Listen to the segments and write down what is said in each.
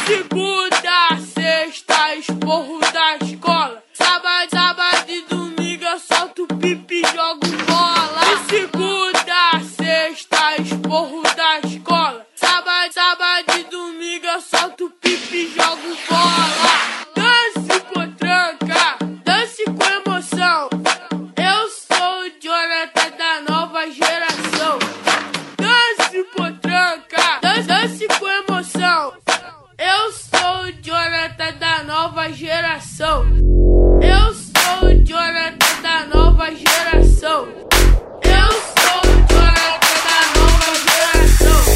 segunda, sexta, esporro da escola. Sábado e domingo eu solto pipi e jogo bola. De segunda, sexta, esporro da escola. Sábado e domingo eu solto pipi e jogo bola. Dance potranca, dance com emoção. Eu sou o Jonathan da nova geração. Dance potranca, dance com emoção. Eu sou o Jonathan da nova geração. Eu sou o Jonathan da nova geração. Eu sou o Jonathan da nova geração.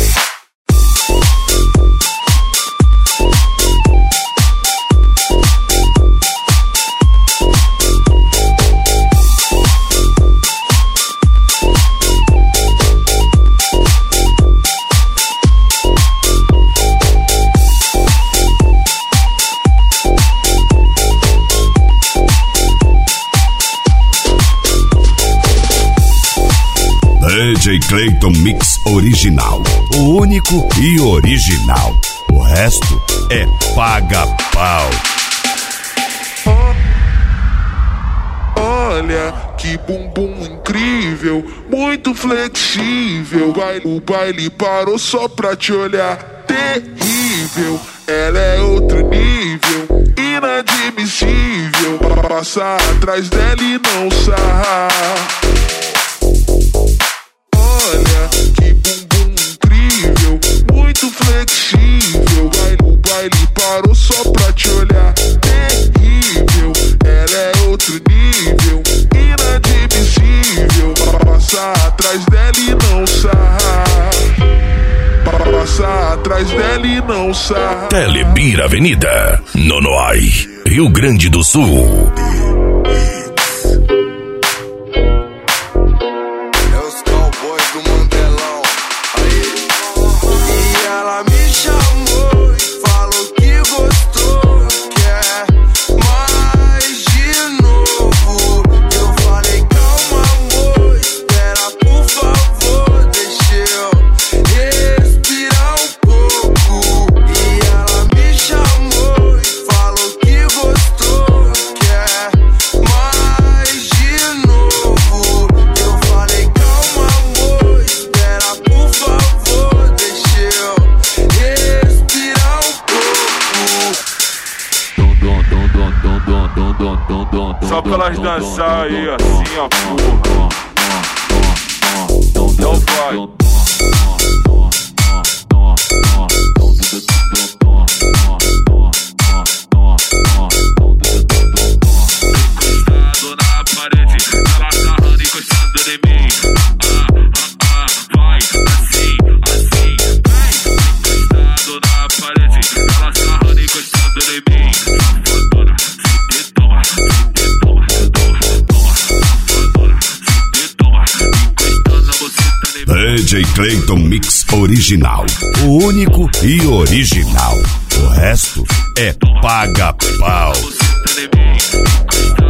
DJ Clayton Mix original, o único e original. O resto é paga-pau. Olha que bumbum incrível, muito flexível. O baile parou só pra te olhar. Terrível, ela é outro nível, inadmissível. Passar atrás dela e não sarrar. Olha que bumbum incrível, muito flexível. O baile parou só pra te olhar. Terrível, ela é outro nível, inadmissível. Passar atrás dela e não sarrar. Passar atrás dela e não sarrar. Telebir Avenida, Nonoai, Rio Grande do Sul. Só pra elas dançar aí assim, ó, porra. Então vai. Encostado na parede, ela sarrando, encostando em mim. Vai, assim, assim, vai. Encostado na parede, ela sarrando, encostando em mim. DJ Clayton Mix original, o único e original. O resto é paga-pau.